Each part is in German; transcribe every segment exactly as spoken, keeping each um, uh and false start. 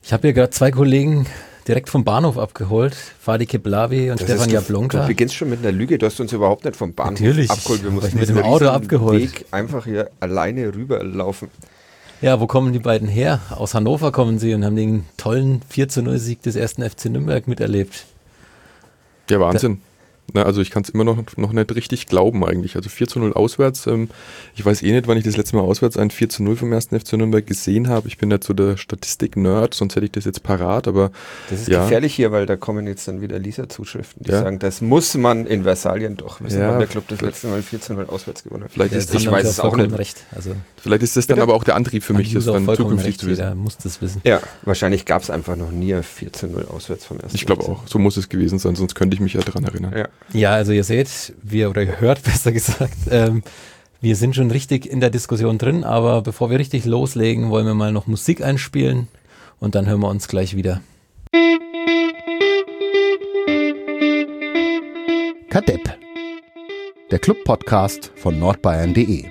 Ich habe hier gerade zwei Kollegen direkt vom Bahnhof abgeholt. Fadi Kiblavi und Das Stefan ist- Jablonka. Du beginnst schon mit einer Lüge, du hast uns überhaupt nicht vom Bahnhof Natürlich. abgeholt. Wir Ich mussten hab mit diesen dem Auto riesen abgeholt. Weg einfach hier alleine rüberlaufen. Ja, wo kommen die beiden her? Aus Hannover kommen sie und haben den tollen vier zu null Sieg des ersten F C Nürnberg miterlebt. Ja, Wahnsinn. Na, also ich kann es immer noch, noch nicht richtig glauben eigentlich. Also vier zu null auswärts. Ähm, ich weiß eh nicht, wann ich das letzte Mal auswärts ein vier zu null vom ersten F C Nürnberg gesehen habe. Ich bin nicht so der Statistik-Nerd, sonst hätte ich das jetzt parat. Aber Das ist ja. gefährlich hier, weil da kommen jetzt dann wieder Leserzuschriften, die Ja. sagen, das muss man in Versalien doch wissen, Ja. wann der Club das letzte Mal vier zu null auswärts gewonnen hat. vielleicht Ja, ist, das ich haben weiß sie es ja auch vollkommen nicht. recht. Also, Vielleicht ist das dann Bitte? aber auch der Antrieb für mich, das User dann vollkommen zukünftig recht, zu wissen. jeder muss das wissen. Ja, wahrscheinlich gab es einfach noch nie ein vier zu null auswärts vom ersten. Ich glaube F C. auch, so muss es gewesen sein, sonst könnte ich mich ja daran erinnern. Ja. Ja, also ihr seht, wir oder ihr hört besser gesagt, ähm, wir sind schon richtig in der Diskussion drin, aber bevor wir richtig loslegen, wollen wir mal noch Musik einspielen und dann hören wir uns gleich wieder. Kadepp, der Club-Podcast von nordbayern punkt de.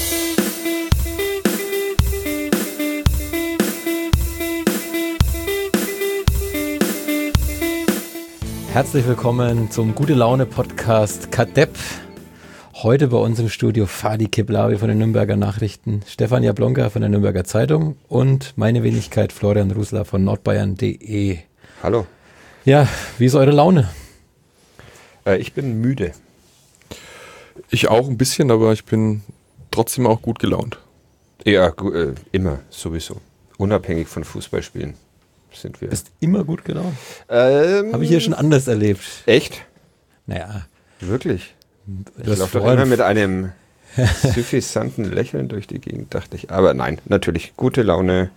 Herzlich willkommen zum Gute-Laune-Podcast Kadepp. Heute bei uns im Studio Fadi Kiblavi von den Nürnberger Nachrichten, Stefan Jablonka von der Nürnberger Zeitung und meine Wenigkeit Florian Rusler von nordbayern punkt de. Hallo, Ja, wie ist eure Laune? äh, ich bin müde. Ich auch ein bisschen, aber ich bin trotzdem auch gut gelaunt. Ja, gu- äh, immer, sowieso. Unabhängig von Fußballspielen sind wir. Bist immer gut gelaunt? Ähm, Habe ich hier schon anders erlebt. Echt? Naja, Wirklich? du Ich hast laufe doch vorhin- immer mit einem suffisanten Lächeln durch die Gegend, dachte ich. Aber nein, natürlich, gute Laune.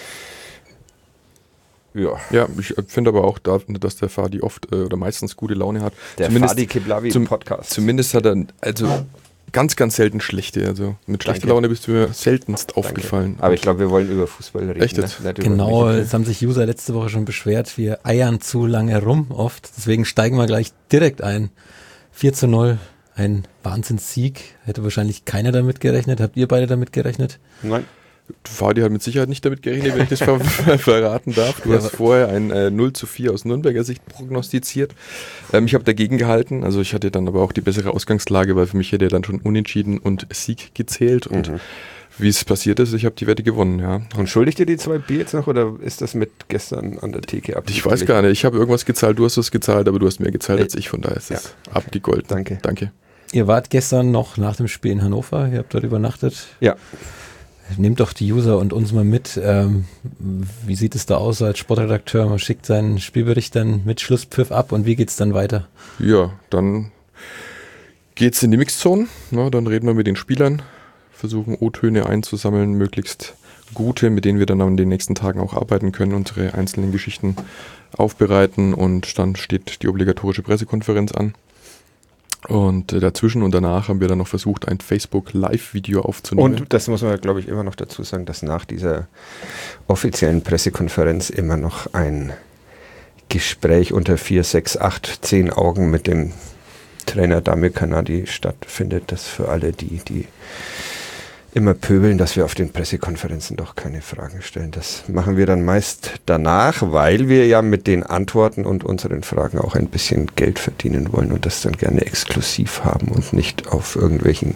Ja, Ja, ich finde aber auch, da, dass der Fadi oft äh, oder meistens gute Laune hat. der Zumindest- Fadi Kiblavi zum- Podcast. Zumindest hat er also ganz, ganz selten schlechte. Also mit schlechter Danke. Laune bist du mir seltenst Danke. aufgefallen. Aber ich glaube, wir wollen über Fußball reden. Echt jetzt? Ne? Nicht über Genau, welche- es haben sich User letzte Woche schon beschwert, wir eiern zu lange rum oft. Deswegen steigen wir gleich direkt ein. vier zu null, ein Wahnsinnssieg. Hätte wahrscheinlich keiner damit gerechnet. Habt ihr beide damit gerechnet? Nein. Fadi hat mit Sicherheit nicht damit gerechnet, wenn ich das ver verraten darf. Du Ja, hast aber- vorher ein äh, null zu vier aus Nürnberger Sicht prognostiziert. Ähm, ich habe dagegen gehalten. Also ich hatte dann aber auch die bessere Ausgangslage, weil für mich hätte dann schon Unentschieden und Sieg gezählt. Und Mhm. wie es passiert ist, ich habe die Wette gewonnen, ja. Und schuldigt ihr die zwei Bier jetzt noch oder ist das mit gestern an der Theke ab? Ich weiß gar nicht, ich habe irgendwas gezahlt, du hast was gezahlt, aber du hast mehr gezahlt Äh, als ich, von daher ist es ja. abgegolten. Danke. Danke. Ihr wart gestern noch nach dem Spiel in Hannover, ihr habt dort übernachtet. Ja. Nehmt doch die User und uns mal mit. Ähm, wie sieht es da aus als Sportredakteur? Man schickt seinen Spielbericht dann mit Schlusspfiff ab und wie geht's dann weiter? Ja, dann geht's in die Mixzone, ne, dann reden wir mit den Spielern, versuchen O-Töne einzusammeln, möglichst gute, mit denen wir dann an den nächsten Tagen auch arbeiten können, unsere einzelnen Geschichten aufbereiten und dann steht die obligatorische Pressekonferenz an. Und äh, dazwischen und danach haben wir dann noch versucht, ein Facebook-Live-Video aufzunehmen. Und das muss man, glaube ich, immer noch dazu sagen, dass nach dieser offiziellen Pressekonferenz immer noch ein Gespräch unter vier, sechs, acht, zehn Augen mit dem Trainer Damir Kanadi stattfindet. Das für alle, die, die immer pöbeln, dass wir auf den Pressekonferenzen doch keine Fragen stellen. Das machen wir dann meist danach, weil wir ja mit den Antworten und unseren Fragen auch ein bisschen Geld verdienen wollen und das dann gerne exklusiv haben und nicht auf irgendwelchen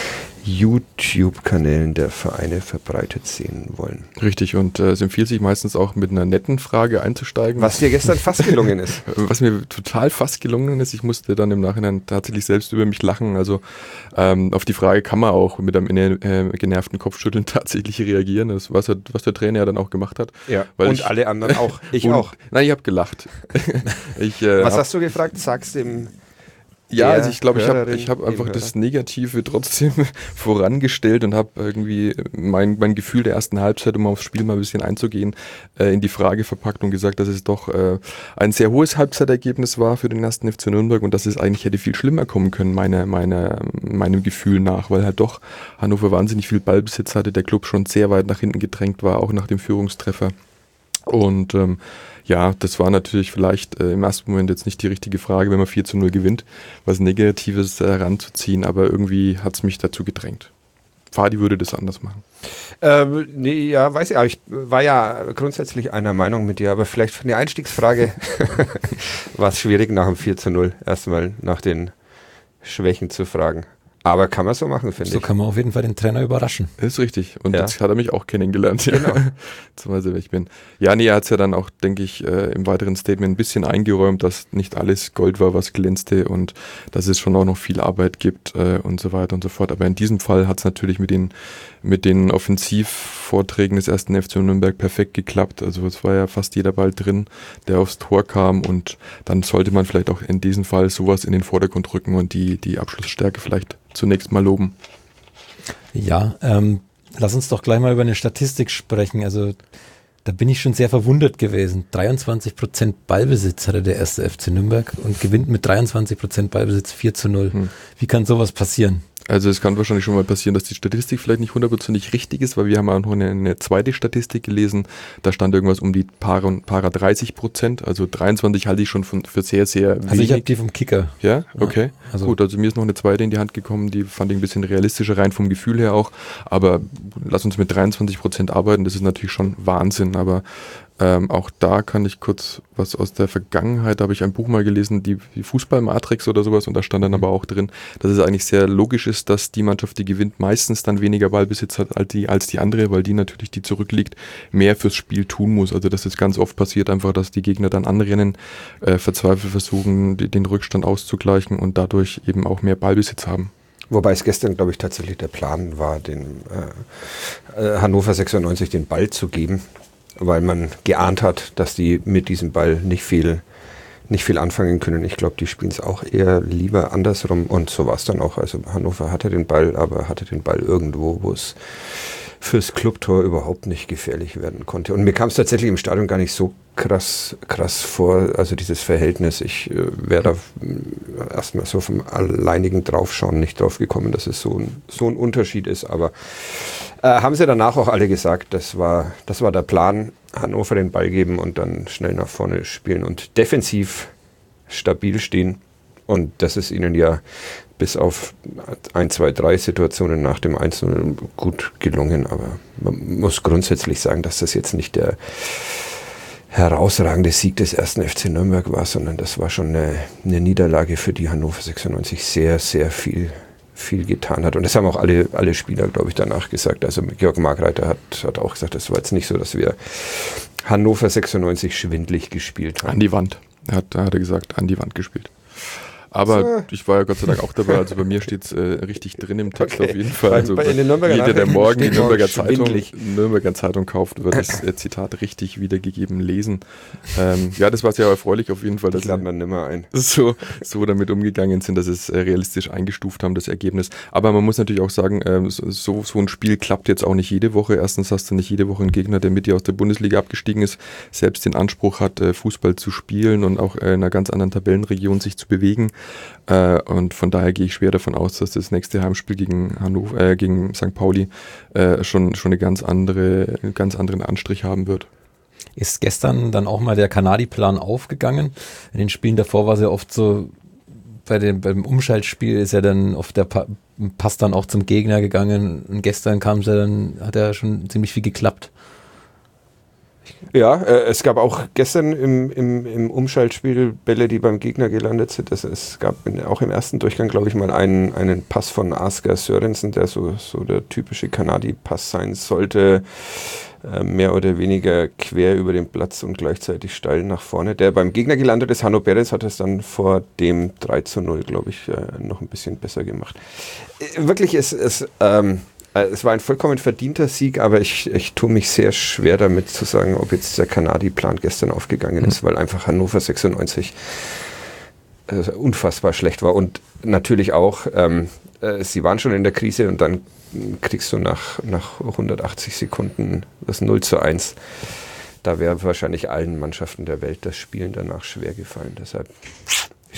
YouTube-Kanälen der Vereine verbreitet sehen wollen. Richtig, und äh, es empfiehlt sich meistens auch mit einer netten Frage einzusteigen. Was dir gestern fast gelungen ist. Was mir total fast gelungen ist, ich musste dann im Nachhinein tatsächlich selbst über mich lachen. Also ähm, auf die Frage kann man auch mit einem äh, genervten Kopfschütteln tatsächlich reagieren. Das was, er, was der Trainer ja dann auch gemacht hat. Ja, Weil und ich- alle anderen auch. Ich Und- auch. Nein, ich habe gelacht. ich, äh, Was hab, hast du gefragt? Sag's dem... ja, der also ich glaube, ich habe Hörerin, ich hab dem einfach Hörer? das Negative trotzdem vorangestellt und habe irgendwie mein, mein Gefühl der ersten Halbzeit, um aufs Spiel mal ein bisschen einzugehen, äh, in die Frage verpackt und gesagt, dass es doch äh, ein sehr hohes Halbzeitergebnis war für den ersten F C Nürnberg und dass es eigentlich hätte viel schlimmer kommen können, meine, meine, meinem Gefühl nach, weil halt doch Hannover wahnsinnig viel Ballbesitz hatte, der Club schon sehr weit nach hinten gedrängt war, auch nach dem Führungstreffer. Und ähm, ja, das war natürlich vielleicht äh, im ersten Moment jetzt nicht die richtige Frage, wenn man vier zu null gewinnt, was Negatives äh, heranzuziehen, aber irgendwie hat es mich dazu gedrängt. Fadi würde das anders machen. Ähm, nee, ja, weiß ich, aber ich war ja grundsätzlich einer Meinung mit dir, aber vielleicht für eine Einstiegsfrage war es schwierig, nach dem vier zu null erstmal nach den Schwächen zu fragen. Aber kann man so machen, finde So ich. kann man auf jeden Fall den Trainer überraschen. Das ist richtig. Und Ja. jetzt hat er mich auch kennengelernt. Ja. Genau. Jetzt weiß er, wer ich bin. Ja, nee, er hat es ja dann auch, denke ich, äh, im weiteren Statement ein bisschen eingeräumt, dass nicht alles Gold war, was glänzte und dass es schon auch noch viel Arbeit gibt äh, und so weiter und so fort. Aber in diesem Fall hat es natürlich mit den, mit den Offensivvorträgen des ersten F C Nürnberg perfekt geklappt. Also es war ja fast jeder Ball drin, der aufs Tor kam und dann sollte man vielleicht auch in diesem Fall sowas in den Vordergrund rücken und die, die Abschlussstärke vielleicht zunächst mal loben. Ja, ähm, lass uns doch gleich mal über eine Statistik sprechen. Also da bin ich schon sehr verwundert gewesen. dreiundzwanzig Prozent Ballbesitz hatte der erste F C Nürnberg und gewinnt mit dreiundzwanzig Prozent Ballbesitz vier zu null. Hm. Wie kann sowas passieren? Also es kann wahrscheinlich schon mal passieren, dass die Statistik vielleicht nicht hundertprozentig richtig ist, weil wir haben auch noch eine, eine zweite Statistik gelesen, da stand irgendwas um die Para, Para dreißig Prozent, also dreiundzwanzig halte ich schon von, für sehr, sehr wenig. Also ich habe die vom Kicker. Ja, okay. Ja, also gut, also mir ist noch eine zweite in die Hand gekommen, die fand ich ein bisschen realistischer, rein vom Gefühl her auch, aber lass uns mit dreiundzwanzig Prozent arbeiten, das ist natürlich schon Wahnsinn, aber Ähm, auch da kann ich kurz was aus der Vergangenheit, da habe ich ein Buch mal gelesen, die, die Fußballmatrix oder sowas, und da stand dann aber auch drin, dass es eigentlich sehr logisch ist, dass die Mannschaft, die gewinnt, meistens dann weniger Ballbesitz hat als die, als die andere, weil die natürlich, die zurückliegt, mehr fürs Spiel tun muss. Also das ist ganz oft passiert einfach, dass die Gegner dann anrennen, äh, verzweifelt versuchen, die, den Rückstand auszugleichen und dadurch eben auch mehr Ballbesitz haben. Wobei es gestern, glaube ich, tatsächlich der Plan war, den äh, Hannover sechsundneunzig den Ball zu geben, weil man geahnt hat, dass die mit diesem Ball nicht viel, nicht viel anfangen können. Ich glaube, die spielen es auch eher lieber andersrum und so war es dann auch. Also Hannover hatte den Ball, aber hatte den Ball irgendwo, wo es fürs Clubtor überhaupt nicht gefährlich werden konnte. Und mir kam es tatsächlich im Stadion gar nicht so krass, krass vor, also dieses Verhältnis. Ich äh, wäre da erstmal so vom alleinigen Draufschauen nicht drauf gekommen, dass es so ein, so ein Unterschied ist. Aber äh, haben sie danach auch alle gesagt, das war, das war der Plan, Hannover den Ball geben und dann schnell nach vorne spielen und defensiv stabil stehen. Und das ist ihnen ja bis auf ein, zwei, drei Situationen nach dem eins zu null gut gelungen. Aber man muss grundsätzlich sagen, dass das jetzt nicht der herausragende Sieg des ersten F C Nürnberg war, sondern das war schon eine, eine Niederlage, für die Hannover sechsundneunzig sehr, sehr viel, viel getan hat. Und das haben auch alle, alle Spieler, glaube ich, danach gesagt. Also Georg Markreiter hat, hat auch gesagt, das war jetzt nicht so, dass wir Hannover sechsundneunzig schwindlig gespielt haben. An die Wand. Er hat, hat er gesagt, an die Wand gespielt. Aber so. Ich war ja Gott sei Dank auch dabei, also bei mir steht es äh, richtig drin im Text okay. auf jeden Fall. Also bei, bei jeder, der morgen die Nürnberger Zeitung, Nürnberger Zeitung kauft, wird das äh, Zitat richtig wiedergegeben lesen. Ähm, ja, das war sehr erfreulich auf jeden Fall, dass laden wir nimmer ein. So, so damit umgegangen sind, dass es äh, realistisch eingestuft haben, das Ergebnis. Aber man muss natürlich auch sagen, äh, so, so ein Spiel klappt jetzt auch nicht jede Woche. Erstens hast du nicht jede Woche einen Gegner, der mit dir aus der Bundesliga abgestiegen ist, selbst den Anspruch hat, äh, Fußball zu spielen und auch äh, in einer ganz anderen Tabellenregion sich zu bewegen. Äh, und von daher gehe ich schwer davon aus, dass das nächste Heimspiel gegen Hannover, äh, gegen Sankt Pauli äh, schon, schon eine ganz andere, einen ganz anderen Anstrich haben wird. Ist gestern dann auch mal der Kanadi-Plan aufgegangen? In den Spielen davor war es ja oft so, bei dem, beim Umschaltspiel ist ja dann oft der pa- Pass dann auch zum Gegner gegangen und gestern kam es ja dann, hat ja schon ziemlich viel geklappt. Ja, äh, es gab auch gestern im, im, im Umschaltspiel Bälle, die beim Gegner gelandet sind. Das, es gab in, auch im ersten Durchgang, glaube ich, mal einen, einen Pass von Asger Sörensen, der so, so der typische Kanadi-Pass sein sollte. Äh, mehr oder weniger quer über den Platz und gleichzeitig steil nach vorne. Der beim Gegner gelandet ist. Hanno Beres hat es dann vor dem drei zu null, glaube ich, äh, noch ein bisschen besser gemacht. Äh, wirklich, es ist... Ähm, Es war ein vollkommen verdienter Sieg, aber ich, ich tue mich sehr schwer damit zu sagen, ob jetzt der Kanadi-Plan gestern aufgegangen ist, mhm. weil einfach Hannover sechsundneunzig äh, unfassbar schlecht war. Und natürlich auch, ähm, äh, sie waren schon in der Krise und dann kriegst du nach, nach hundertachtzig Sekunden das null zu eins. Da wäre wahrscheinlich allen Mannschaften der Welt das Spielen danach schwer gefallen. Deshalb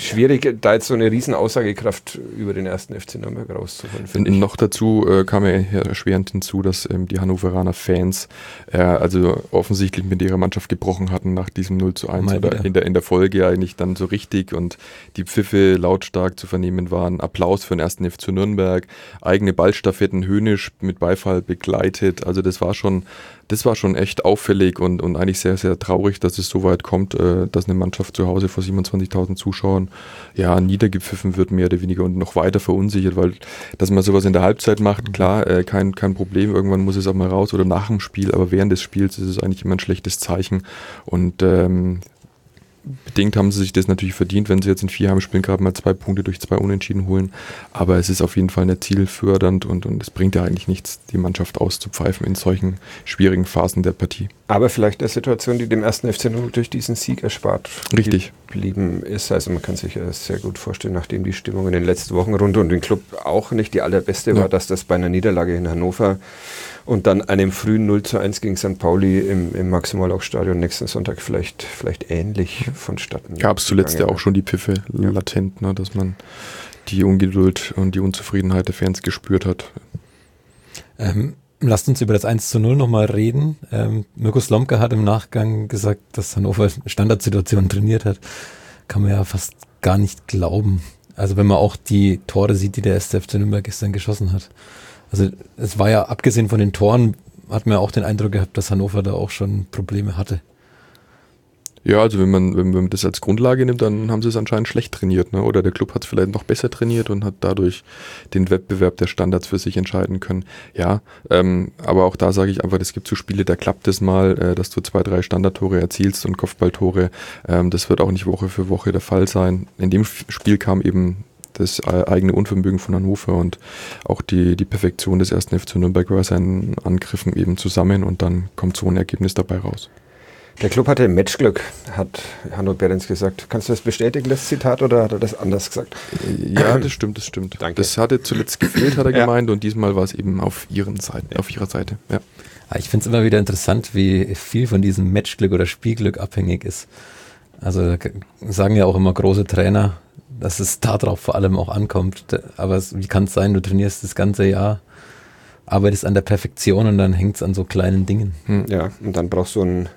schwierig, da jetzt so eine riesen Aussagekraft über den ersten F C Nürnberg rauszuholen. Und noch dazu äh, kam ja erschwerend hinzu, dass ähm, die Hannoveraner Fans äh, also offensichtlich mit ihrer Mannschaft gebrochen hatten nach diesem null zu eins oder in der, in der Folge eigentlich dann so richtig und die Pfiffe lautstark zu vernehmen waren. Applaus für den ersten F C Nürnberg, eigene Ballstaffetten höhnisch mit Beifall begleitet. Also das war schon Das war schon echt auffällig und, und eigentlich sehr, sehr traurig, dass es so weit kommt, äh, dass eine Mannschaft zu Hause vor siebenundzwanzigtausend Zuschauern ja niedergepfiffen wird, mehr oder weniger und noch weiter verunsichert, weil dass man sowas in der Halbzeit macht, klar, äh, kein, kein Problem, irgendwann muss es auch mal raus oder nach dem Spiel, aber während des Spiels ist es eigentlich immer ein schlechtes Zeichen und ähm, bedingt haben sie sich das natürlich verdient, wenn sie jetzt in vier Heimspielen gerade mal zwei Punkte durch zwei Unentschieden holen. Aber es ist auf jeden Fall nicht zielfördernd und, und es bringt ja eigentlich nichts, die Mannschaft auszupfeifen in solchen schwierigen Phasen der Partie. Aber vielleicht eine Situation, die dem ersten F C Nürnberg durch diesen Sieg erspart Richtig. geblieben ist. Also man kann sich ja sehr gut vorstellen, nachdem die Stimmung in den letzten Wochen rund um den Club auch nicht die allerbeste ja. war, dass das bei einer Niederlage in Hannover und dann einem frühen null zu eins gegen Sankt Pauli im, im Maximal-Stadion nächsten Sonntag vielleicht, vielleicht ähnlich vonstatten. Gab es zuletzt ja auch schon die Pfiffe ja. latent, ne, dass man die Ungeduld und die Unzufriedenheit der Fans gespürt hat. Ähm, lasst uns über das eins zu null nochmal reden. Ähm, Mirko Slomka hat im Nachgang gesagt, dass Hannover Standardsituationen trainiert hat. Kann man ja fast gar nicht glauben. Also wenn man auch die Tore sieht, die der erste F C Nürnberg gestern geschossen hat. Also es war ja, abgesehen von den Toren, hat man ja auch den Eindruck gehabt, dass Hannover da auch schon Probleme hatte. Ja, also wenn man, wenn man das als Grundlage nimmt, dann haben sie es anscheinend schlecht trainiert, ne? Oder der Club hat es vielleicht noch besser trainiert und hat dadurch den Wettbewerb der Standards für sich entscheiden können. Ja, ähm, aber auch da sage ich einfach, es gibt so Spiele, da klappt es mal, äh, dass du zwei, drei Standardtore erzielst und Kopfballtore. Ähm, das wird auch nicht Woche für Woche der Fall sein. In dem Spiel kam eben das eigene Unvermögen von Hannover und auch die, die Perfektion des ersten F C Nürnberg bei seinen Angriffen eben zusammen und dann kommt so ein Ergebnis dabei raus. Der Club hatte Matchglück, hat Hanno Behrens gesagt. Kannst du das bestätigen, das Zitat, oder hat er das anders gesagt? Ja, das stimmt, das stimmt. Danke. Das hatte zuletzt gefehlt, hat er ja. gemeint, und diesmal war es eben auf ihren Seite, auf ihrer Seite. Ja. Ich finde es immer wieder interessant, wie viel von diesem Matchglück oder Spielglück abhängig ist. Also sagen ja auch immer große Trainer, dass es darauf vor allem auch ankommt. Aber es, wie kann es sein, du trainierst das ganze Jahr, arbeitest an der Perfektion und dann hängt es an so kleinen Dingen. Hm. Ja, und dann brauchst du einen,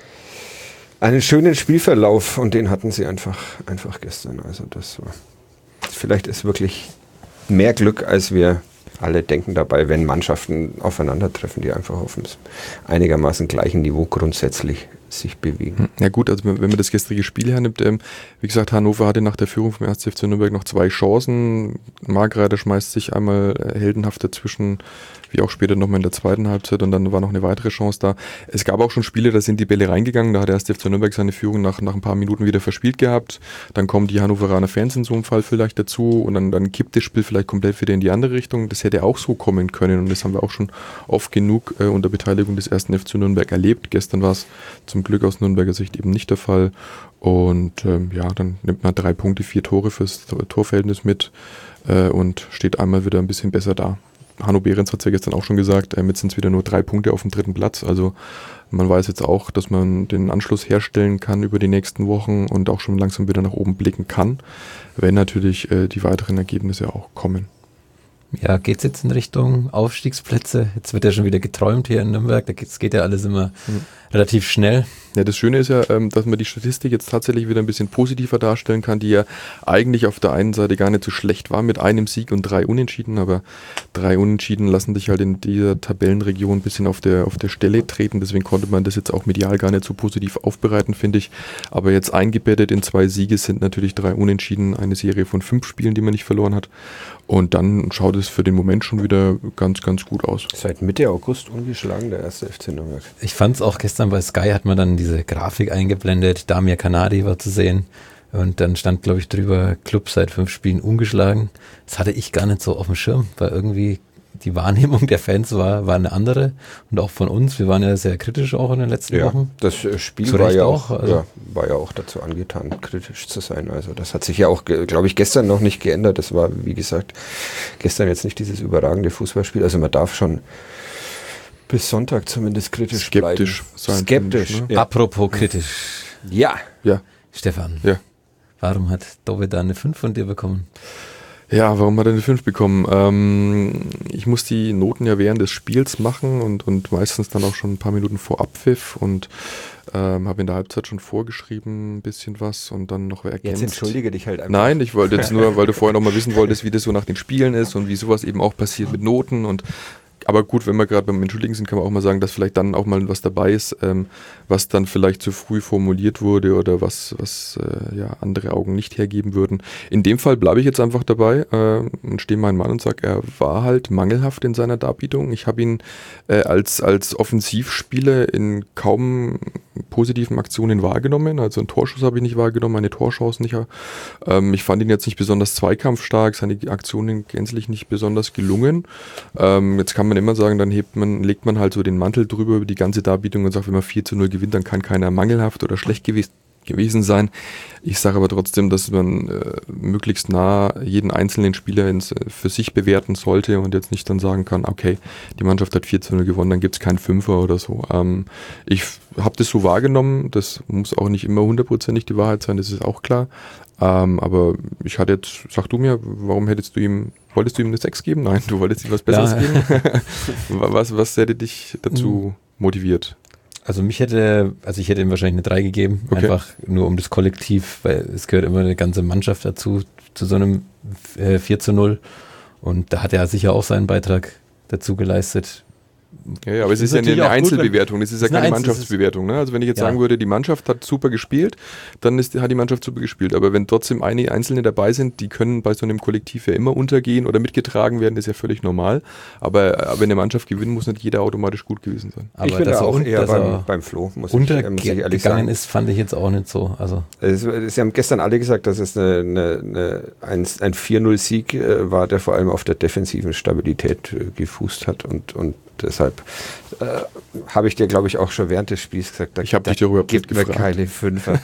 einen schönen Spielverlauf und den hatten sie einfach, einfach gestern. Also das war, vielleicht ist wirklich mehr Glück, als wir alle denken dabei, wenn Mannschaften aufeinandertreffen, die einfach auf einem einigermaßen gleichen Niveau grundsätzlich sich bewegen. Ja gut, also wenn man das gestrige Spiel hernimmt, ähm, wie gesagt, Hannover hatte nach der Führung vom ersten F C Nürnberg noch zwei Chancen. Margreiter schmeißt sich einmal äh, heldenhaft dazwischen, wie auch später nochmal in der zweiten Halbzeit, und dann war noch eine weitere Chance da. Es gab auch schon Spiele, da sind die Bälle reingegangen, da hat der erste F C Nürnberg seine Führung nach, nach ein paar Minuten wieder verspielt gehabt. Dann kommen die Hannoveraner Fans in so einem Fall vielleicht dazu und dann, dann kippt das Spiel vielleicht komplett wieder in die andere Richtung. Das hätte auch so kommen können und das haben wir auch schon oft genug äh, unter Beteiligung des ersten F C Nürnberg erlebt. Gestern war es zum Glück aus Nürnberger Sicht eben nicht der Fall. Und ähm, ja, dann nimmt man drei Punkte, vier Tore fürs Torverhältnis mit äh, und steht einmal wieder ein bisschen besser da. Hanno Behrens hat es ja gestern auch schon gesagt, äh, jetzt sind es wieder nur drei Punkte auf dem dritten Platz. Also man weiß jetzt auch, dass man den Anschluss herstellen kann über die nächsten Wochen und auch schon langsam wieder nach oben blicken kann, wenn natürlich äh, die weiteren Ergebnisse auch kommen. Ja, geht's jetzt in Richtung Aufstiegsplätze? Jetzt wird ja schon wieder geträumt hier in Nürnberg. Da geht's, geht ja alles immer hm. relativ schnell. Ja, das Schöne ist ja, dass man die Statistik jetzt tatsächlich wieder ein bisschen positiver darstellen kann, die ja eigentlich auf der einen Seite gar nicht so schlecht war mit einem Sieg und drei Unentschieden, aber drei Unentschieden lassen dich halt in dieser Tabellenregion ein bisschen auf der, auf der Stelle treten, deswegen konnte man das jetzt auch medial gar nicht so positiv aufbereiten, finde ich. Aber jetzt eingebettet in zwei Siege sind natürlich drei Unentschieden, eine Serie von fünf Spielen, die man nicht verloren hat. Und dann schaut es für den Moment schon wieder ganz, ganz gut aus. Seit Mitte August ungeschlagen der erste F C Nürnberg. Ich fand es auch gestern bei Sky, hat man dann diese Grafik eingeblendet, Damir Kanadi war zu sehen und dann stand, glaube ich, drüber, Club seit fünf Spielen ungeschlagen. Das hatte ich gar nicht so auf dem Schirm, weil irgendwie die Wahrnehmung der Fans war, war eine andere und auch von uns, wir waren ja sehr kritisch auch in den letzten ja, Wochen. Das Spiel war ja auch, auch also ja, war ja auch dazu angetan, kritisch zu sein. Also das hat sich ja auch, glaube ich, gestern noch nicht geändert. Das war, wie gesagt, gestern jetzt nicht dieses überragende Fußballspiel. Also man darf schon bis Sonntag zumindest kritisch skeptisch bleiben. Sein. Skeptisch. Ne? Ja. Apropos kritisch. Ja. Ja. Stefan. Ja. Warum hat Dovedan eine fünf von dir bekommen? Ja, warum hat er eine fünf bekommen? Ähm, ich muss die Noten ja während des Spiels machen und, und meistens dann auch schon ein paar Minuten vor Abpfiff und ähm, habe in der Halbzeit schon vorgeschrieben ein bisschen was und dann noch ergänzt. Jetzt entschuldige dich halt einfach. Nein, ich wollte jetzt nur, weil du vorher noch mal wissen wolltest, wie das so nach den Spielen ist und wie sowas eben auch passiert mit Noten und aber gut, wenn wir gerade beim Entschuldigen sind, kann man auch mal sagen, dass vielleicht dann auch mal was dabei ist, ähm, was dann vielleicht zu früh formuliert wurde oder was, was äh, ja, andere Augen nicht hergeben würden. In dem Fall bleibe ich jetzt einfach dabei äh, und stehe meinen Mann und sage, er war halt mangelhaft in seiner Darbietung. Ich habe ihn äh, als, als Offensivspieler in kaum positiven Aktionen wahrgenommen. Also einen Torschuss habe ich nicht wahrgenommen, eine Torchance nicht. Ähm, ich fand ihn jetzt nicht besonders zweikampfstark, seine Aktionen gänzlich nicht besonders gelungen. Ähm, jetzt kann man immer sagen, dann hebt man, legt man halt so den Mantel drüber über die ganze Darbietung und sagt, wenn man vier zu null gewinnt, dann kann keiner mangelhaft oder schlecht gewesen, gewesen sein. Ich sage aber trotzdem, dass man äh, möglichst nah jeden einzelnen Spieler ins, äh, für sich bewerten sollte und jetzt nicht dann sagen kann, okay, die Mannschaft hat vier zu null gewonnen, dann gibt es keinen Fünfer oder so. Ähm, ich habe das so wahrgenommen, das muss auch nicht immer hundertprozentig die Wahrheit sein, das ist auch klar. Ähm, aber ich hatte jetzt, sag du mir, warum hättest du ihm, wolltest du ihm eine sechs geben? Nein, du wolltest ihm was Besseres Ja. geben. was, was hätte dich dazu motiviert? Also mich hätte, also ich hätte ihm wahrscheinlich eine drei gegeben, Okay. einfach nur um das Kollektiv, weil es gehört immer eine ganze Mannschaft dazu, zu so einem äh, vier zu null und da hat er sicher auch seinen Beitrag dazu geleistet. Ja, ja, aber es Das ist, ist ja eine, natürlich eine auch gut, Einzelbewertung, das ist ja ist eine keine Einzel- Mannschaftsbewertung. Ne? Also wenn ich jetzt Ja. sagen würde, die Mannschaft hat super gespielt, dann ist, hat die Mannschaft super gespielt. Aber wenn trotzdem einige Einzelne dabei sind, die können bei so einem Kollektiv ja immer untergehen oder mitgetragen werden, das ist ja völlig normal. Aber, aber wenn eine Mannschaft gewinnt, muss nicht jeder automatisch gut gewesen sein. Aber ich bin dass da er auch un- eher dass beim, er beim Flo, muss ich, ähm, muss ich ehrlich untergegangen sagen. ist, fand ich jetzt auch nicht so. Also Es, Sie haben gestern alle gesagt, dass es eine, eine, eine, ein, ein vier null Sieg äh, war, der vor allem auf der defensiven Stabilität äh, gefußt hat und, und deshalb äh, habe ich dir, glaube ich, auch schon während des Spiels gesagt, da, Ich habe da dich darüber nicht gibt mir gefragt. keine Fünfer.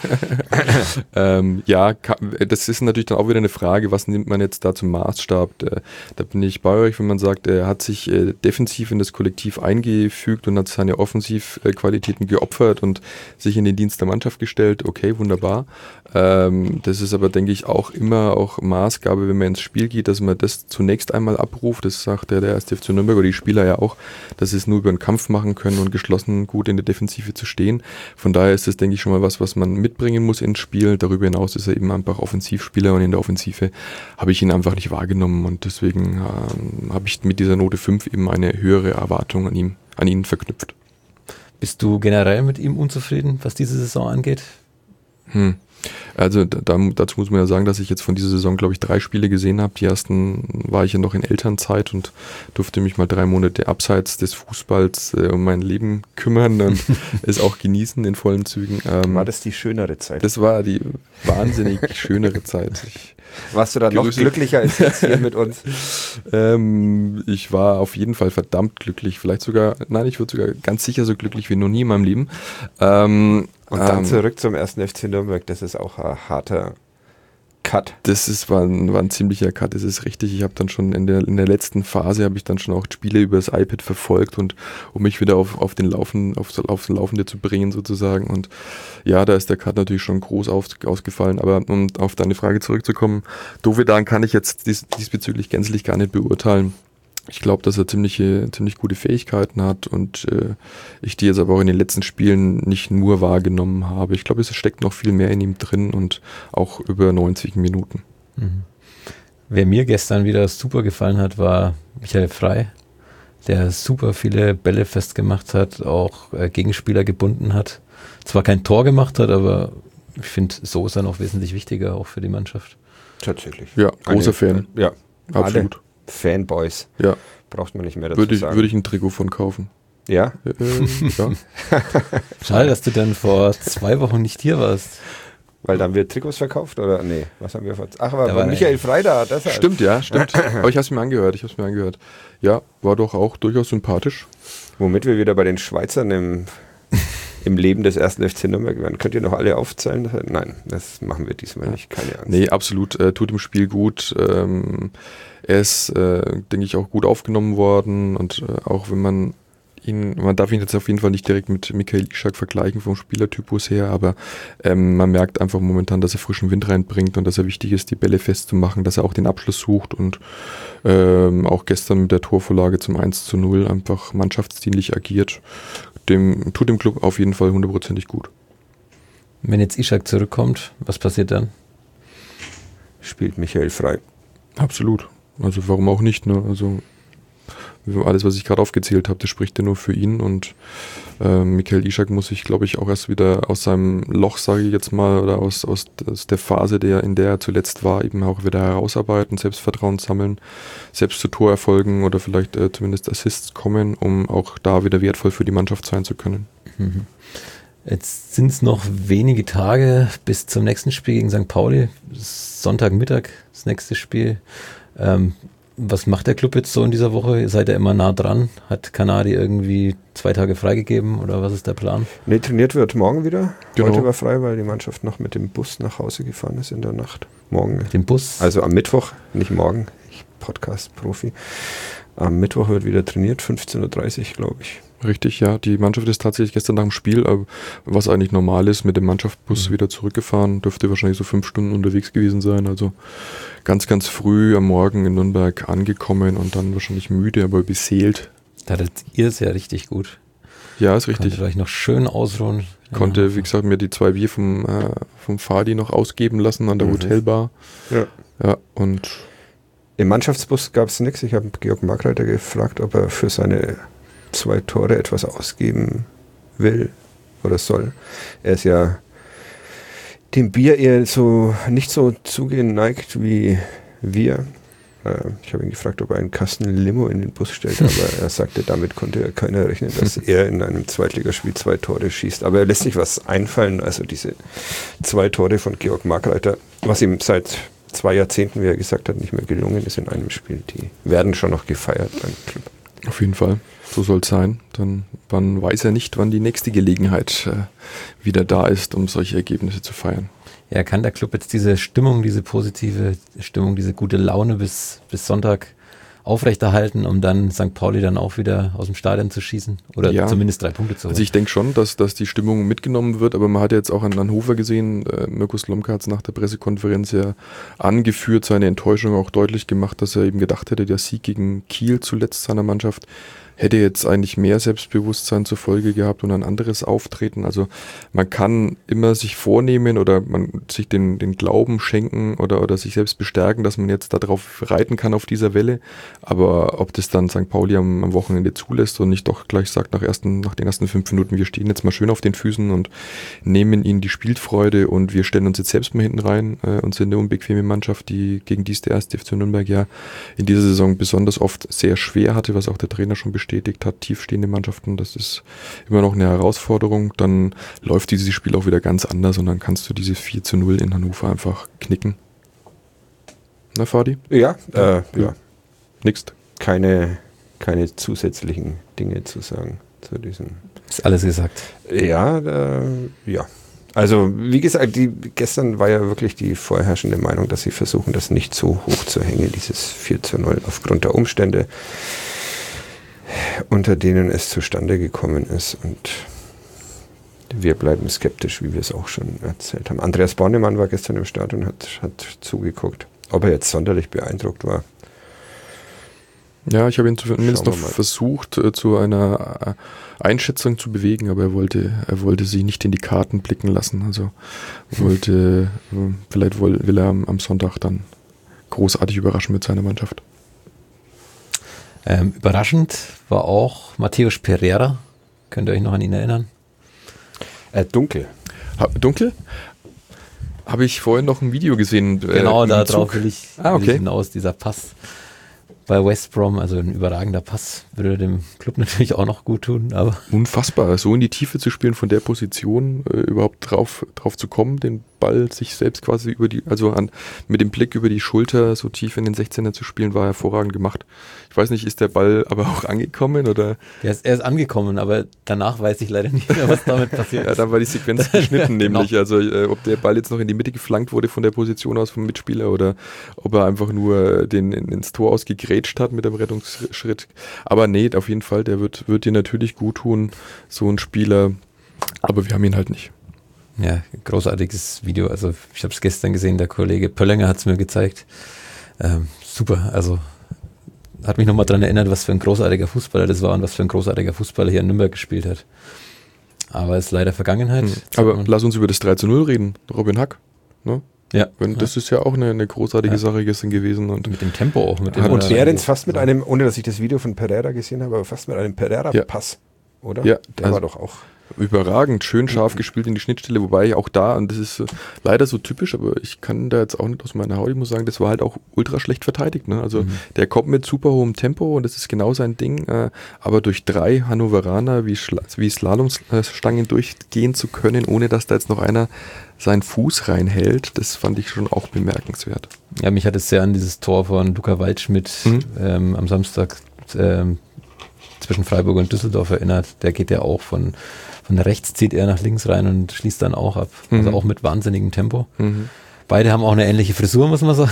Ähm, ja, ka- das ist natürlich dann auch wieder eine Frage, was nimmt man jetzt da zum Maßstab? Da, da bin ich bei euch, wenn man sagt, er hat sich äh, defensiv in das Kollektiv eingefügt und hat seine Offensivqualitäten geopfert und sich in den Dienst der Mannschaft gestellt. Okay, wunderbar. Ähm, das ist aber, denke ich, auch immer auch Maßgabe, wenn man ins Spiel geht, dass man das zunächst einmal abruft. Das sagt ja der erste F C Nürnberg oder die Spieler ja auch, dass sie es nur über den Kampf machen können und geschlossen gut in der Defensive zu stehen. Von daher ist das, denke ich, schon mal was, was man mitbringen muss ins Spiel. Darüber hinaus ist er eben einfach Offensivspieler und in der Offensive habe ich ihn einfach nicht wahrgenommen und deswegen ähm, habe ich mit dieser Note fünf eben eine höhere Erwartung an ihm, an ihn verknüpft. bist du generell mit ihm unzufrieden, was diese Saison angeht? Hm. Also da, dazu muss man ja sagen, dass ich jetzt von dieser Saison, glaube ich, drei Spiele gesehen habe. Die ersten war ich ja noch in Elternzeit und durfte mich mal drei Monate abseits des Fußballs äh, um mein Leben kümmern und es auch genießen in vollen Zügen. Ähm, War das die schönere Zeit? das war die wahnsinnig schönere Zeit. Ich, Warst du dann noch Grüße. glücklicher als jetzt hier mit uns? ähm, ich war auf jeden Fall verdammt glücklich. Vielleicht sogar, nein, ich würde sogar ganz sicher so glücklich wie noch nie in meinem Leben. Ähm, Und dann ähm, zurück zum ersten F C Nürnberg, das ist auch ein harter Cut. Das ist, war, ein, war ein ziemlicher Cut, das ist richtig. Ich habe dann schon in der, in der letzten Phase habe ich dann schon auch Spiele über das iPad verfolgt und um mich wieder auf, auf den Laufen, auf, aufs Laufende zu bringen sozusagen. Und ja, da ist der Cut natürlich schon groß auf, ausgefallen. Aber um auf deine Frage zurückzukommen, Dovedan kann ich jetzt dies, diesbezüglich gänzlich gar nicht beurteilen. Ich glaube, dass er ziemliche, ziemlich gute Fähigkeiten hat und äh, ich die jetzt aber auch in den letzten Spielen nicht nur wahrgenommen habe. Ich glaube, es steckt noch viel mehr in ihm drin und auch über neunzig Minuten. Mhm. Wer mir gestern wieder super gefallen hat, war Michael Frey, der super viele Bälle festgemacht hat, auch äh, Gegenspieler gebunden hat. Zwar kein Tor gemacht hat, aber ich finde, so ist er noch wesentlich wichtiger, auch für die Mannschaft. Tatsächlich. Ja, großer Eine- Fan. Ja, Absolut. alle Fanboys. Ja, Braucht man nicht mehr dazu würde ich, sagen. würde ich ein Trikot von kaufen. ja, Äh, ja. Schade, dass du dann vor zwei Wochen nicht hier warst. weil dann wird Trikots verkauft oder nee, was haben wir vor? Ach, aber Da war war Michael Frey da, deshalb. Stimmt, ja, stimmt. Aber ich habe es mir angehört, ich habe es mir angehört. Ja, war doch auch durchaus sympathisch. Womit wir wieder bei den Schweizern im, im Leben des ersten F C Nürnberg werden. Könnt ihr noch alle aufzählen? Nein, das machen wir diesmal nicht, keine Angst. Nee, absolut. Äh, tut im Spiel gut. Ähm, er ist, äh, denke ich, auch gut aufgenommen worden. Und äh, auch wenn man ihn, man darf ihn jetzt auf jeden Fall nicht direkt mit Michael Ishak vergleichen vom Spielertypus her, aber ähm, man merkt einfach momentan, dass er frischen Wind reinbringt und dass er wichtig ist, die Bälle festzumachen, dass er auch den Abschluss sucht und ähm, auch gestern mit der Torvorlage zum eins zu null einfach mannschaftsdienlich agiert. Dem, tut dem Club auf jeden Fall hundertprozentig gut. Wenn jetzt Ishak zurückkommt, was passiert dann? Spielt Michael frei. Absolut. Also warum auch nicht, ne? Also alles, was ich gerade aufgezählt habe, das spricht ja nur für ihn und äh, Michael Ishak muss sich, glaube ich, auch erst wieder aus seinem Loch, sage ich jetzt mal, oder aus, aus, aus der Phase, der, in der er zuletzt war, eben auch wieder herausarbeiten, Selbstvertrauen sammeln, selbst zu Torerfolgen oder vielleicht äh, zumindest Assists kommen, um auch da wieder wertvoll für die Mannschaft sein zu können. Mhm. Jetzt sind es noch wenige Tage bis zum nächsten Spiel gegen Sankt Pauli. Sonntagmittag das nächste Spiel. Ähm, was macht der Club jetzt so in dieser Woche? Seid ihr immer nah dran? Hat Kanadi irgendwie zwei Tage freigegeben oder was ist der Plan? Nee, trainiert wird morgen wieder. Genau. Heute war frei, weil die Mannschaft noch mit dem Bus nach Hause gefahren ist in der Nacht. Morgen. Den Bus? Also am Mittwoch, nicht morgen. Ich Podcast-Profi. Am Mittwoch wird wieder trainiert, fünfzehn Uhr dreißig, glaube ich. Richtig, ja. Die Mannschaft ist tatsächlich gestern nach dem Spiel, was eigentlich normal ist, mit dem Mannschaftsbus mhm. wieder zurückgefahren. Dürfte wahrscheinlich so fünf Stunden unterwegs gewesen sein. Also ganz, ganz früh am Morgen in Nürnberg angekommen und dann wahrscheinlich müde, aber beseelt. Da hattet ihr es ja richtig gut. Ja, ist richtig. Konntet euch noch schön ausruhen. Konnte, ja. wie gesagt, mir die zwei Bier vom, äh, vom Fadi noch ausgeben lassen an der mhm. Hotelbar. Ja. Ja, und im Mannschaftsbus gab es nichts. Ich habe Georg Markreiter gefragt, ob er für seine zwei Tore etwas ausgeben will oder soll. Er ist ja dem Bier eher so nicht so zugeneigt wie wir. Äh, ich habe ihn gefragt, ob er einen Kasten Limo in den Bus stellt, aber er sagte, damit konnte ja keiner rechnen, dass er in einem Zweitligaspiel zwei Tore schießt. Aber er lässt sich was einfallen, also diese zwei Tore von Georg Markreiter, was ihm seit zwei Jahrzehnten, wie er gesagt hat, nicht mehr gelungen ist in einem Spiel, die werden schon noch gefeiert beim Club. Auf jeden Fall. So soll es sein. Dann man weiß er nicht, wann die nächste Gelegenheit äh, wieder da ist, um solche Ergebnisse zu feiern. Ja, kann der Club jetzt diese Stimmung, diese positive Stimmung, diese gute Laune bis, bis Sonntag aufrechterhalten, um dann Sankt Pauli dann auch wieder aus dem Stadion zu schießen? Oder ja, zumindest drei Punkte zu holen? Also ich denke schon, dass, dass die Stimmung mitgenommen wird, aber man hat ja jetzt auch an Hannover gesehen, äh, Mirko Slomka hat es nach der Pressekonferenz ja angeführt, seine Enttäuschung auch deutlich gemacht, dass er eben gedacht hätte, der Sieg gegen Kiel zuletzt seiner Mannschaft hätte jetzt eigentlich mehr Selbstbewusstsein zur Folge gehabt und ein anderes Auftreten. Also man kann immer sich vornehmen oder man sich den, den Glauben schenken oder, oder sich selbst bestärken, dass man jetzt darauf reiten kann auf dieser Welle. Aber ob das dann Sankt Pauli am, am Wochenende zulässt und nicht doch gleich sagt nach, ersten, nach den ersten fünf Minuten, wir stehen jetzt mal schön auf den Füßen und nehmen ihnen die Spielfreude und wir stellen uns jetzt selbst mal hinten rein äh, und sind eine unbequeme Mannschaft, die gegen die es der erste F C Nürnberg ja in dieser Saison besonders oft sehr schwer hatte, was auch der Trainer schon bestätigt hat, tiefstehende Mannschaften, das ist immer noch eine Herausforderung, dann läuft dieses Spiel auch wieder ganz anders und dann kannst du diese vier zu null in Hannover einfach knicken. Na, Fadi? Ja, äh, ja. Nix. Keine, keine zusätzlichen Dinge zu sagen zu diesem. Ist alles gesagt. Ja, äh, ja. Also, wie gesagt, die, gestern war ja wirklich die vorherrschende Meinung, dass sie versuchen, das nicht so hoch zu hängen, dieses vier zu null, aufgrund der Umstände, unter denen es zustande gekommen ist. Und wir bleiben skeptisch, wie wir es auch schon erzählt haben. Andreas Bornemann war gestern im Stadion und hat, hat zugeguckt. Ob er jetzt sonderlich beeindruckt war. Ja, ich habe ihn zumindest noch versucht, äh, zu einer äh, Einschätzung zu bewegen, aber er wollte, er wollte sich nicht in die Karten blicken lassen. Also wollte, äh, vielleicht will, will er am, am Sonntag dann großartig überraschen mit seiner Mannschaft. Ähm, überraschend war auch Mateus Pereira. Könnt ihr euch noch an ihn erinnern? Äh, dunkel. Ha, dunkel? Habe ich vorhin noch ein Video gesehen. Genau, äh, da drauf will ich, ah, okay. will ich hinaus, dieser Pass bei West Brom, also ein überragender Pass, würde dem Club natürlich auch noch gut tun. Aber unfassbar, so in die Tiefe zu spielen, von der Position äh, überhaupt drauf, drauf zu kommen, den Ball sich selbst quasi über die, also an, mit dem Blick über die Schulter so tief in den sechzehner zu spielen, war hervorragend gemacht. Ich weiß nicht, ist der Ball aber auch angekommen oder? Er ist, er ist angekommen, aber danach weiß ich leider nicht mehr, was damit passiert ja, ist. dann war die Sequenz geschnitten, Genau. nämlich. Also äh, ob der Ball jetzt noch in die Mitte geflankt wurde von der Position aus vom Mitspieler oder ob er einfach nur den in, ins Tor ausgegrätscht hat mit dem Rettungsschritt. Aber nee, auf jeden Fall, der wird, wird dir natürlich gut tun, so ein Spieler. Aber wir haben ihn halt nicht. Ja, großartiges Video. Also ich habe es gestern gesehen, der Kollege Pöllinger hat es mir gezeigt. Ähm, super, also hat mich nochmal daran erinnert, was für ein großartiger Fußballer das war und was für ein großartiger Fußballer hier in Nürnberg gespielt hat. Aber es ist leider Vergangenheit. Hm. Aber lass uns über das drei zu null reden. Robin Hack. Ne? Ja. Wenn, das ist ja auch eine, eine großartige Ja. Sache gestern gewesen. Und mit dem Tempo auch. Mit dem Und äh, Behrens fast mit einem, ohne dass ich das Video von Pereira gesehen habe, aber fast mit einem Pereira-Pass, oder? Ja, Der also war doch auch. überragend, schön scharf gespielt in die Schnittstelle, wobei auch da, und das ist äh, leider so typisch, aber ich kann da jetzt auch nicht aus meiner Haut, ich muss sagen, das war halt auch ultra schlecht verteidigt. Ne? Also Mhm. der kommt mit super hohem Tempo und das ist genau sein Ding, äh, aber durch drei Hannoveraner wie, Schla wie Slalomstangen durchgehen zu können, ohne dass da jetzt noch einer seinen Fuß reinhält, das fand ich schon auch bemerkenswert. Ja, mich hat es sehr an dieses Tor von Luca Waldschmidt Mhm. ähm, am Samstag ähm, zwischen Freiburg und Düsseldorf erinnert. Der geht ja auch von, von rechts, zieht er nach links rein und schließt dann auch ab. Mhm. Also auch mit wahnsinnigem Tempo. Mhm. Beide haben auch eine ähnliche Frisur, muss man sagen.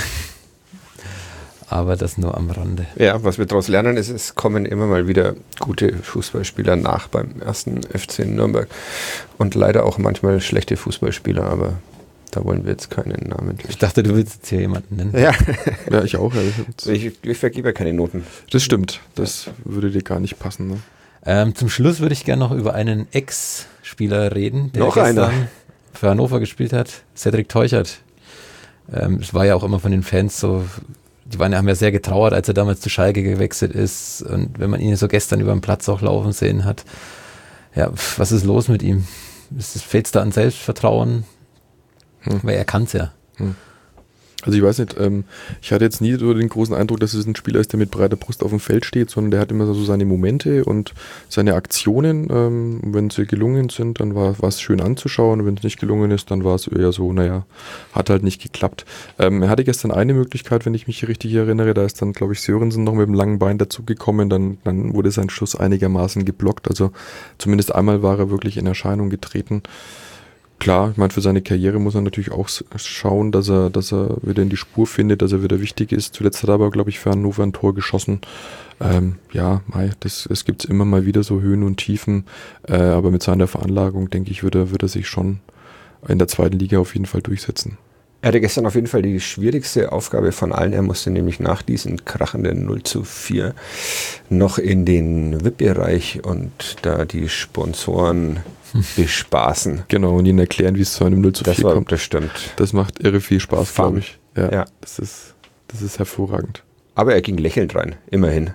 Aber das nur am Rande. Ja, was wir daraus lernen, ist, es kommen immer mal wieder gute Fußballspieler nach beim ersten F C Nürnberg. Und leider auch manchmal schlechte Fußballspieler, aber da wollen wir jetzt keinen Namen. Ich dachte, du willst jetzt hier jemanden nennen. Ja, Ja, ich auch. Ja. Ich- ich, ich vergebe ja keine Noten. Das stimmt, das würde dir gar nicht passen. Ne? Ähm, zum Schluss würde ich gerne noch über einen Ex-Spieler reden, der Noch gestern einer. für Hannover gespielt hat, Cedric Teuchert. Ähm, es war ja auch immer von den Fans so, die waren, haben ja sehr getrauert, als er damals zu Schalke gewechselt ist. Und wenn man ihn so gestern über den Platz auch laufen sehen hat, ja, pf, was ist los mit ihm? Fehlt es da an Selbstvertrauen? Hm. Weil er kann es ja. Also ich weiß nicht, ähm, ich hatte jetzt nie so den großen Eindruck, dass es ein Spieler ist, der mit breiter Brust auf dem Feld steht, sondern der hat immer so seine Momente und seine Aktionen. Ähm, wenn sie gelungen sind, dann war es schön anzuschauen. Wenn es nicht gelungen ist, dann war es eher so, naja, hat halt nicht geklappt. Ähm, er hatte gestern eine Möglichkeit, wenn ich mich richtig erinnere, da ist dann, glaube ich, Sörensen noch mit dem langen Bein dazugekommen, dann, dann wurde sein Schuss einigermaßen geblockt. Also zumindest einmal war er wirklich in Erscheinung getreten. Klar, ich meine, für seine Karriere muss er natürlich auch s- schauen, dass er, dass er wieder in die Spur findet, dass er wieder wichtig ist. Zuletzt hat er aber, glaube ich, für Hannover ein Tor geschossen. Ähm, ja, mei, das, es gibt immer mal wieder so Höhen und Tiefen, äh, aber mit seiner Veranlagung, denke ich, wird er, wird er sich schon in der zweiten Liga auf jeden Fall durchsetzen. Er hatte gestern auf jeden Fall die schwierigste Aufgabe von allen. Er musste nämlich nach diesem krachenden null zu vier noch in den V I P-Bereich und da die Sponsoren bespaßen. Genau, und ihnen erklären, wie es zu einem null zu Das vier war kommt. bestimmt. Das macht irre viel Spaß, Fun. glaube ich. Ja, Ja. Das ist, das ist hervorragend. Aber er ging lächelnd rein, immerhin.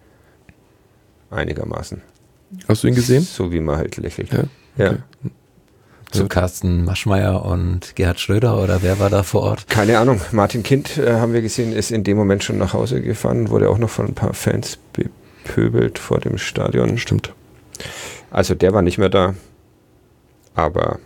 Einigermaßen. Hast du ihn gesehen? So wie man halt lächelt. Ja. Ja. Okay. Zu Ja. Carsten Maschmeyer und Gerhard Schröder oder wer war da vor Ort? Keine Ahnung. Martin Kind, äh, haben wir gesehen, ist in dem Moment schon nach Hause gefahren, wurde auch noch von ein paar Fans bepöbelt vor dem Stadion. Stimmt. Also der war nicht mehr da. Aber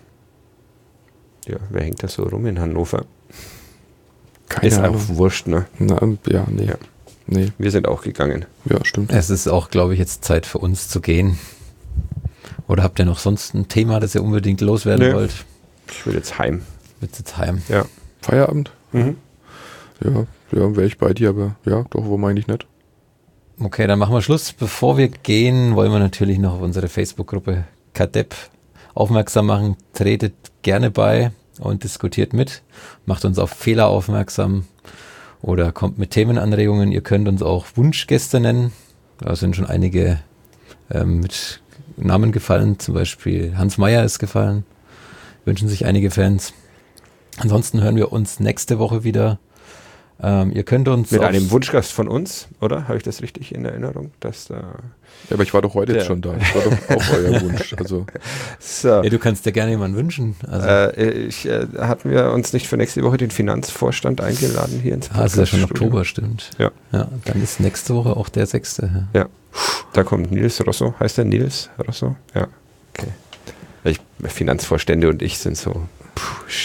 ja, wer hängt da so rum in Hannover? Keine ist Ahnung. auch wurscht, ne? Na, ja, nee. Ja. Nee, Wir sind auch gegangen. ja, stimmt. Es ist auch, glaube ich, jetzt Zeit für uns zu gehen. Oder habt ihr noch sonst ein Thema, das ihr unbedingt loswerden Nee. wollt? Ich will jetzt heim. Mit jetzt heim. Ja. Feierabend? Mhm. Ja, ja, wäre ich bei dir, aber ja, doch, warum eigentlich nicht? Okay, dann machen wir Schluss. Bevor wir gehen, wollen wir natürlich noch auf unsere Facebook-Gruppe Kadepp aufmerksam machen. Tretet gerne bei und diskutiert mit. Macht uns auf Fehler aufmerksam oder kommt mit Themenanregungen. Ihr könnt uns auch Wunschgäste nennen. Da sind schon einige ähm, mit Namen gefallen. Zum Beispiel Hans Meyer ist gefallen. Wünschen sich einige Fans. Ansonsten hören wir uns nächste Woche wieder. Ähm, ihr könnt uns Mit auf- einem Wunschgast von uns, oder? Habe ich das richtig in Erinnerung? Dass da Ja, aber ich war doch heute Der- jetzt schon da. Das war doch auch euer Wunsch. Also, so. Ja, du kannst dir gerne jemanden wünschen. Also, Äh, ich, äh, hatten wir uns nicht für nächste Woche den Finanzvorstand eingeladen hier ins ah, es ist ja schon Podcaststudio? Oktober, stimmt. Ja. Ja, dann ist nächste Woche auch der sechste. Ja. Da kommt Nils Rosso. Heißt der Nils Rosso? Ja. Okay. Ich, Finanzvorstände und ich sind so puh,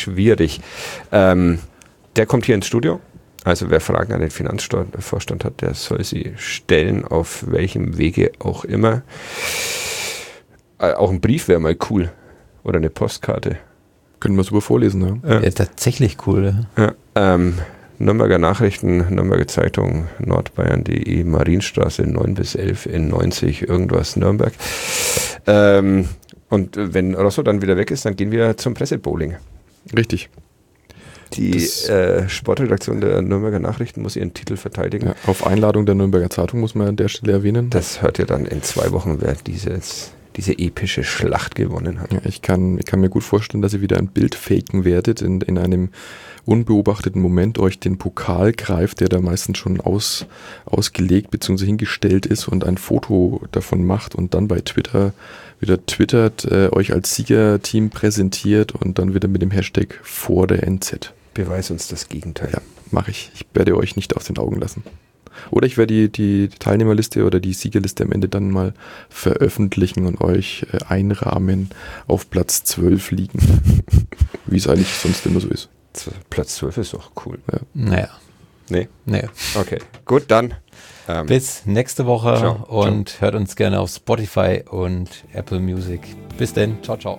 schwierig. Ähm, der kommt hier ins Studio. Also wer Fragen an den Finanzvorstand hat, der soll sie stellen, auf welchem Wege auch immer. Äh, auch ein Brief wäre mal cool. Oder eine Postkarte. Können wir super vorlesen, ja. Ja, ja tatsächlich cool. Ja, ähm, Nürnberger Nachrichten, Nürnberger Zeitung, nordbayern punkt de, Marienstraße neun bis elf in neunzig, irgendwas Nürnberg. Ähm, und wenn Rosso dann wieder weg ist, dann gehen wir zum Pressebowling. Richtig. Die äh, Sportredaktion der Nürnberger Nachrichten muss ihren Titel verteidigen. Ja, auf Einladung der Nürnberger Zeitung muss man an der Stelle erwähnen. Das hört ihr dann in zwei Wochen, wer dieses, diese epische Schlacht gewonnen hat. Ja, ich, kann, ich kann mir gut vorstellen, dass ihr wieder ein Bild faken werdet, in, in einem unbeobachteten Moment euch den Pokal greift, der da meistens schon aus, ausgelegt bzw. hingestellt ist und ein Foto davon macht und dann bei Twitter wieder twittert, äh, euch als Siegerteam präsentiert und dann wieder mit dem Hashtag vor der N Z. Beweis uns das Gegenteil. Ja, mache ich. Ich werde euch nicht aus den Augen lassen. Oder ich werde die, die Teilnehmerliste oder die Siegerliste am Ende dann mal veröffentlichen und euch äh, einrahmen auf Platz zwölf liegen. Wie es eigentlich sonst immer so ist. Platz zwölf ist doch cool. Ja. Naja. Nee? Nee. Okay, gut, dann. Ähm, Bis nächste Woche ciao, und ciao. hört uns gerne auf Spotify und Apple Music. Bis denn. Ciao, ciao.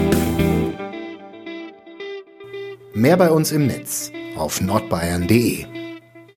Mehr bei uns im Netz auf nordbayern punkt de.